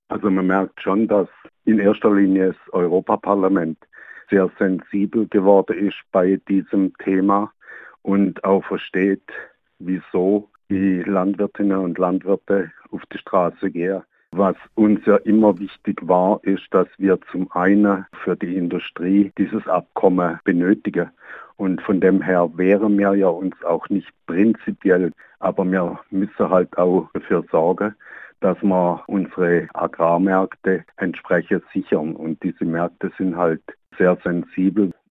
Also man merkt schon, dass in erster Linie das Europaparlament sehr sensibel geworden ist bei diesem Thema und auch versteht, wieso die Landwirtinnen und Landwirte auf die Straße gehen. Was uns ja immer wichtig war, ist, dass wir zum einen für die Industrie dieses Abkommen benötigen. Und von dem her wehren wir ja uns auch nicht prinzipiell, aber wir müssen halt auch dafür sorgen, dass wir unsere Agrarmärkte entsprechend sichern. Und diese Märkte sind halt sehr sensibel.